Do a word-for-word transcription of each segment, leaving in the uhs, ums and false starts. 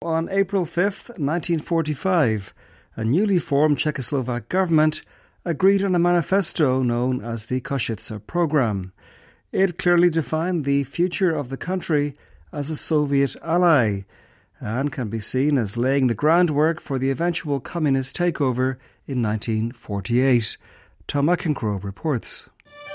On April fifth, nineteen forty-five, a newly formed Czechoslovak government agreed on a manifesto known as the Košice Programme. It clearly defined the future of the country as a Soviet ally and can be seen as laying the groundwork for the eventual communist takeover in nineteen forty-eight. Tom McEncroe reports.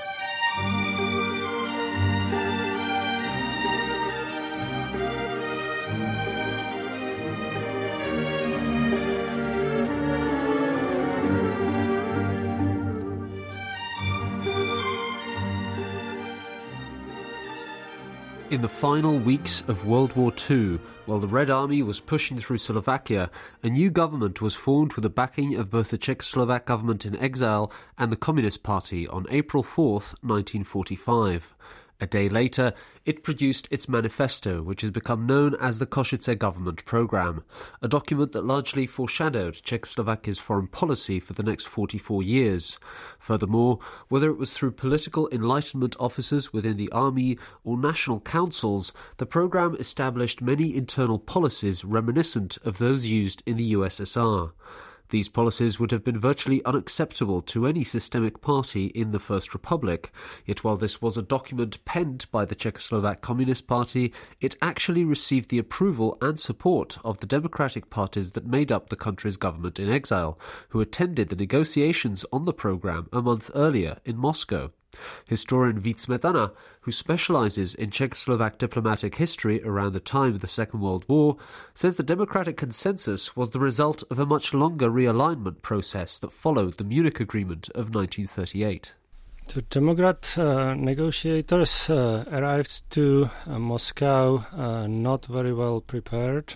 In the final weeks of World War Two, while the Red Army was pushing through Slovakia, a new government was formed with the backing of both the Czechoslovak government in exile and the Communist Party on April fourth, nineteen forty-five. A day later, it produced its manifesto, which has become known as the Košice Government Programme, a document that largely foreshadowed Czechoslovakia's foreign policy for the next forty-four years. Furthermore, whether it was through political enlightenment officers within the army or national councils, the programme established many internal policies reminiscent of those used in the U S S R. These policies would have been virtually unacceptable to any systemic party in the First Republic, yet while this was a document penned by the Czechoslovak Communist Party, it actually received the approval and support of the democratic parties that made up the country's government in exile, who attended the negotiations on the programme a month earlier in Moscow. Historian Vít Smetana, who specialises in Czechoslovak diplomatic history around the time of the Second World War, says the democratic consensus was the result of a much longer realignment process that followed the Munich Agreement of nineteen thirty-eight. The Democrat uh, negotiators uh, arrived to uh, Moscow uh, not very well prepared,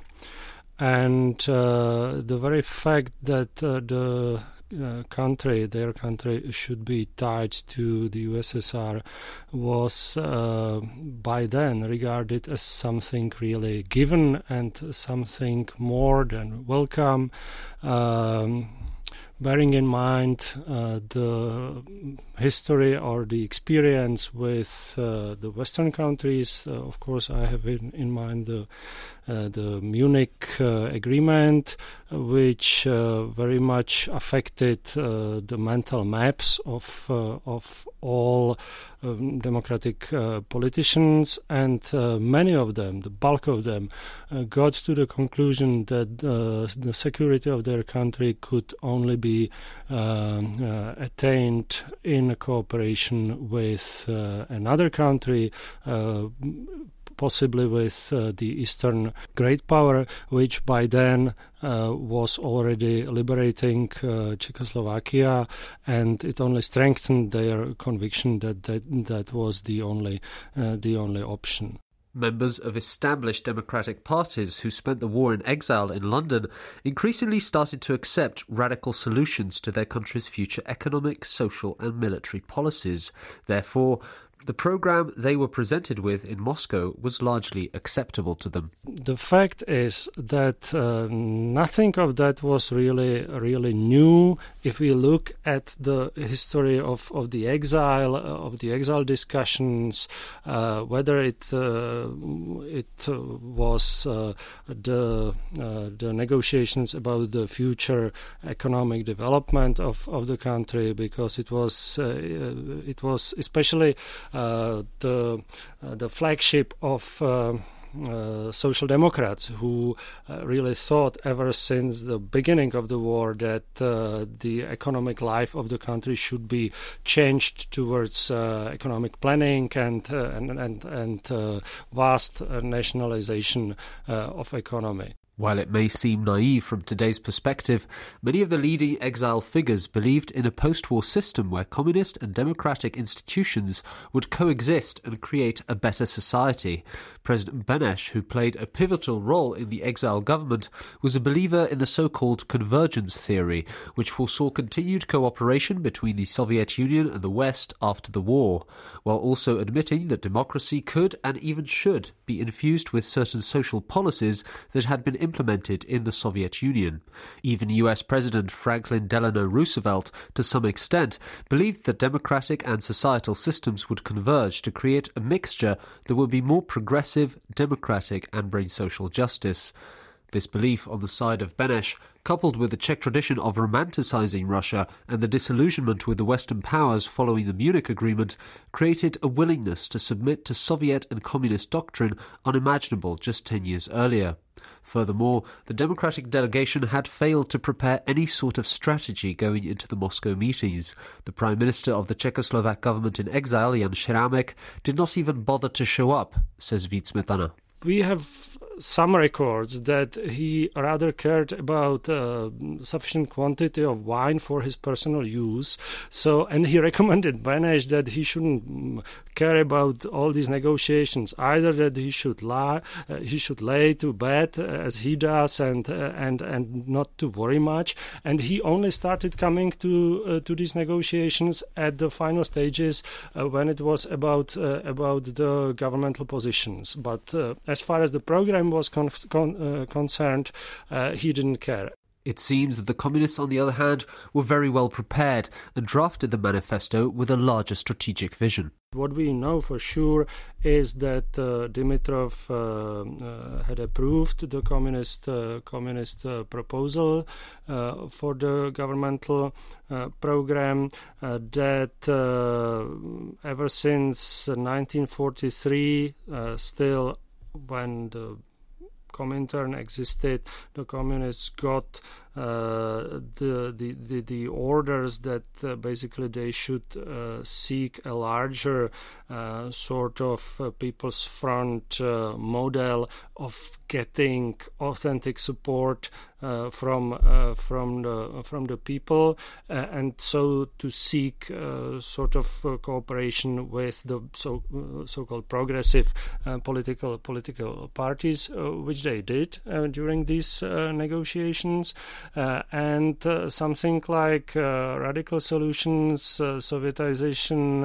and uh, the very fact that uh, the Uh, country, their country, should be tied to the U S S R was uh, by then regarded as something really given and something more than welcome. Um, bearing in mind uh, the history or the experience with uh, the Western countries, uh, of course I have in, in mind the Uh, the Munich uh, Agreement, uh, which uh, very much affected uh, the mental maps of uh, of all um, democratic uh, politicians, and uh, many of them, the bulk of them, uh, got to the conclusion that uh, the security of their country could only be uh, uh, attained in cooperation with uh, another country, uh, possibly with uh, the Eastern great power, which by then uh, was already liberating uh, Czechoslovakia, and it only strengthened their conviction that that, that was the only uh, the only option. Members of established democratic parties who spent the war in exile in London increasingly started to accept radical solutions to their country's future economic, social and military policies. Therefore, the programme they were presented with in Moscow was largely acceptable to them. The fact is that uh, nothing of that was really really new. If we look at the history of, of the exile, uh, of the exile discussions, uh, whether it uh, it uh, was uh, the uh, the negotiations about the future economic development of, of the country, because it was uh, it was especially Uh, the uh, the flagship of uh, uh, Social Democrats, who uh, really thought ever since the beginning of the war that uh, the economic life of the country should be changed towards uh, economic planning and uh, and and, and uh, vast uh, nationalization uh, of economy. While it may seem naive from today's perspective, many of the leading exile figures believed in a post-war system where communist and democratic institutions would coexist and create a better society. President Beneš, who played a pivotal role in the exile government, was a believer in the so-called convergence theory, which foresaw continued cooperation between the Soviet Union and the West after the war, while also admitting that democracy could and even should be infused with certain social policies that had been implemented in the Soviet Union. Even U S President Franklin Delano Roosevelt, to some extent, believed that democratic and societal systems would converge to create a mixture that would be more progressive, democratic and bring social justice. This belief on the side of Beneš, coupled with the Czech tradition of romanticising Russia and the disillusionment with the Western powers following the Munich Agreement, created a willingness to submit to Soviet and communist doctrine unimaginable just ten years earlier. Furthermore, the democratic delegation had failed to prepare any sort of strategy going into the Moscow meetings. The Prime Minister of the Czechoslovak government in exile, Jan Šrámek, did not even bother to show up, says Vít Smetana. We have some records that he rather cared about uh, sufficient quantity of wine for his personal use. So, and he recommended Beneš that he shouldn't care about all these negotiations. Either that he should lie, uh, he should lay to bed uh, as he does, and uh, and and not to worry much. And he only started coming to uh, to these negotiations at the final stages uh, when it was about uh, about the governmental positions. But uh, as far as the program was con- con- uh, concerned, uh, he didn't care. It seems that the communists, on the other hand, were very well prepared and drafted the manifesto with a larger strategic vision. What we know for sure is that uh, Dimitrov uh, uh, had approved the communist uh, communist uh, proposal uh, for the governmental uh, program. Uh, that uh, ever since nineteen forty-three, uh, still when the Comintern existed, the communists got uh, the, the the the orders that uh, basically they should uh, seek a larger uh, sort of uh, People's Front uh, model of getting authentic support uh, from uh, from the from the people, uh, and so to seek uh, sort of uh, cooperation with the so uh, so-called progressive uh, political political parties, uh, which they did uh, during these uh, negotiations. Uh, and uh, something like uh, radical solutions, uh, Sovietization,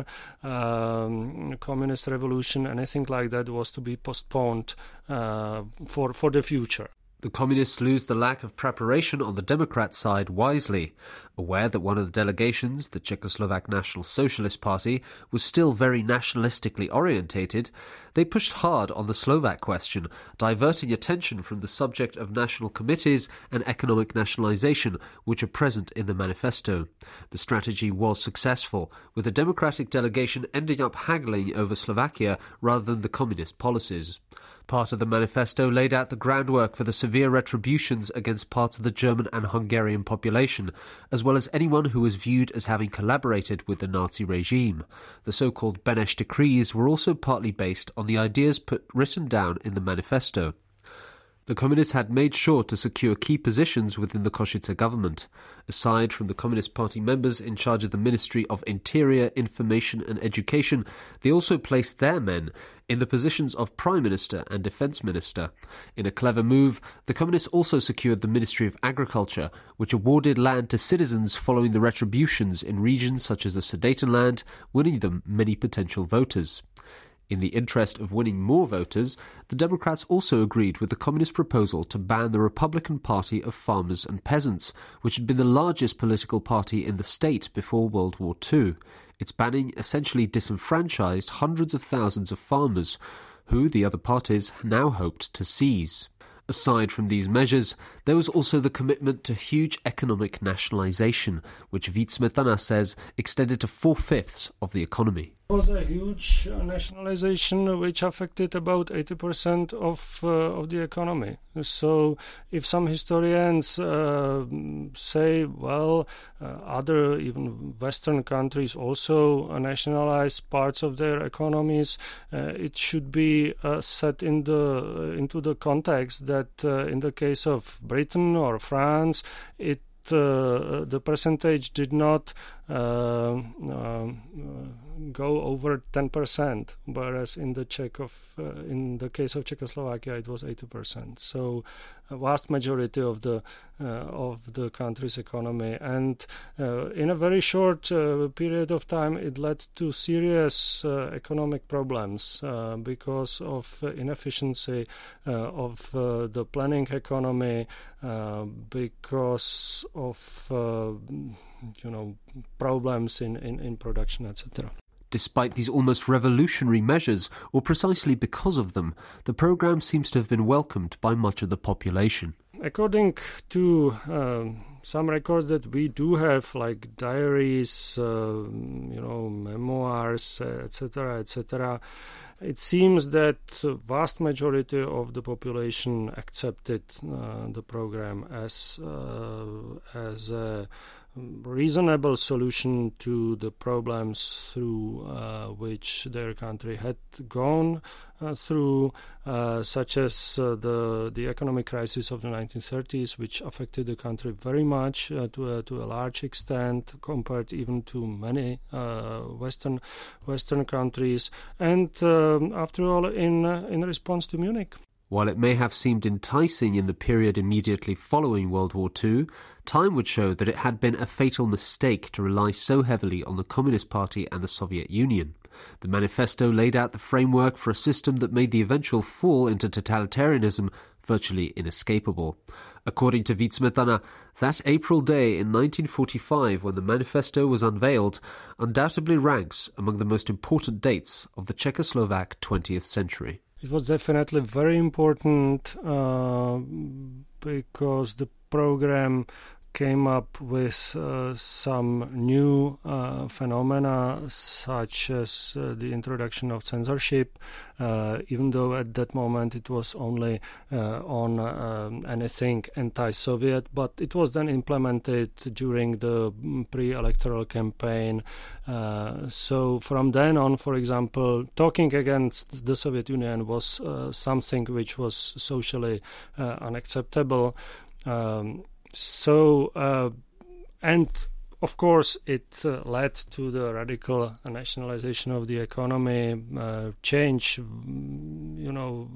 um, communist revolution, anything like that was to be postponed uh, for, for the future. The communists lose the lack of preparation on the Democrat side wisely. Aware that one of the delegations, the Czechoslovak National Socialist Party, was still very nationalistically orientated, they pushed hard on the Slovak question, diverting attention from the subject of national committees and economic nationalization, which are present in the manifesto. The strategy was successful, with the Democratic delegation ending up haggling over Slovakia rather than the communist policies. Part of the manifesto laid out the groundwork for the severe retributions against parts of the German and Hungarian population, as well as anyone who was viewed as having collaborated with the Nazi regime. The so-called Beneš decrees were also partly based on the ideas put written down in the manifesto. The communists had made sure to secure key positions within the Košice government. Aside from the Communist Party members in charge of the Ministry of Interior, Information and Education, they also placed their men in the positions of Prime Minister and Defence Minister. In a clever move, the communists also secured the Ministry of Agriculture, which awarded land to citizens following the retributions in regions such as the Sudetenland, winning them many potential voters. In the interest of winning more voters, the Democrats also agreed with the communist proposal to ban the Republican Party of Farmers and Peasants, which had been the largest political party in the state before World War Two. Its banning essentially disenfranchised hundreds of thousands of farmers, who the other parties now hoped to seize. Aside from these measures, there was also the commitment to huge economic nationalization, which Vít Smetana says extended to four-fifths of the economy. It was a huge nationalization which affected about eighty percent of uh, of the economy. So if some historians uh, say, well, uh, other even Western countries also nationalized parts of their economies, uh, it should be uh, set in the into the context that uh, in the case of Britain or France, it uh, the percentage did not uh, uh, go over ten percent, whereas in the Czech of uh, in the case of Czechoslovakia it was eighty percent. So a vast majority of the uh, of the country's economy, and uh, in a very short uh, period of time it led to serious uh, economic problems uh, because of uh, inefficiency uh, of uh, the planning economy, uh, because of uh, you know problems in, in, in production, et cetera. Despite these almost revolutionary measures, or precisely because of them, the programme seems to have been welcomed by much of the population. according to um, some records that we do have, like diaries, uh, you know, memoirs, et cetera, et cetera, it seems that the vast majority of the population accepted uh, the program as uh, as a reasonable solution to the problems through uh, which their country had gone uh, through, uh, such as uh, the the economic crisis of the nineteen thirties, which affected the country very much uh, to a, to a large extent, compared even to many uh, Western Western countries, and um, after all, in uh, in response to Munich. While it may have seemed enticing in the period immediately following World War Two, time would show that it had been a fatal mistake to rely so heavily on the Communist Party and the Soviet Union. The manifesto laid out the framework for a system that made the eventual fall into totalitarianism virtually inescapable. According to Vít Smetana, that April day in nineteen forty-five, when the manifesto was unveiled, undoubtedly ranks among the most important dates of the Czechoslovak twentieth century. It was definitely very important uh, because the program came up with uh, some new uh, phenomena, such as uh, the introduction of censorship, uh, even though at that moment it was only uh, on uh, anything anti-Soviet, but it was then implemented during the pre-electoral campaign. Uh, so from then on, for example, talking against the Soviet Union was uh, something which was socially uh, unacceptable. Um, So, uh, and of course, it uh, led to the radical nationalization of the economy, uh, change, you know,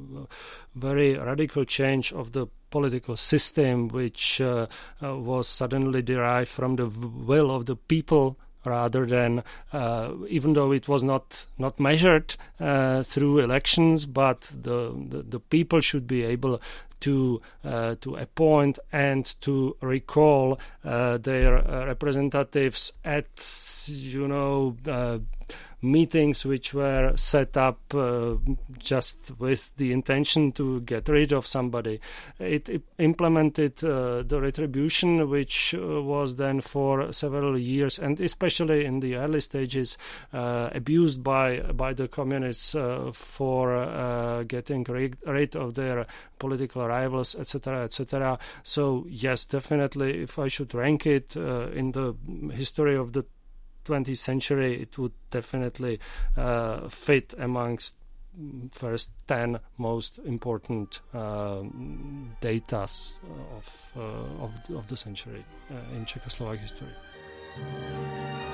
very radical change of the political system, which uh, uh, was suddenly derived from the will of the people, rather than, uh, even though it was not not measured uh, through elections, but the, the, the people should be able to uh, to appoint and to recall uh, their uh, representatives at, you know, uh, meetings which were set up uh, just with the intention to get rid of somebody. It, it implemented uh, the retribution, which uh, was then for several years, and especially in the early stages, uh, abused by by the communists uh, for uh, getting rid, rid of their political rivals, et cetera, et cetera. So yes, definitely, if I should rank it uh, in the history of the twentieth century, it would definitely uh, fit amongst first ten most important uh, datas of, uh, of of the century uh, in Czechoslovak history.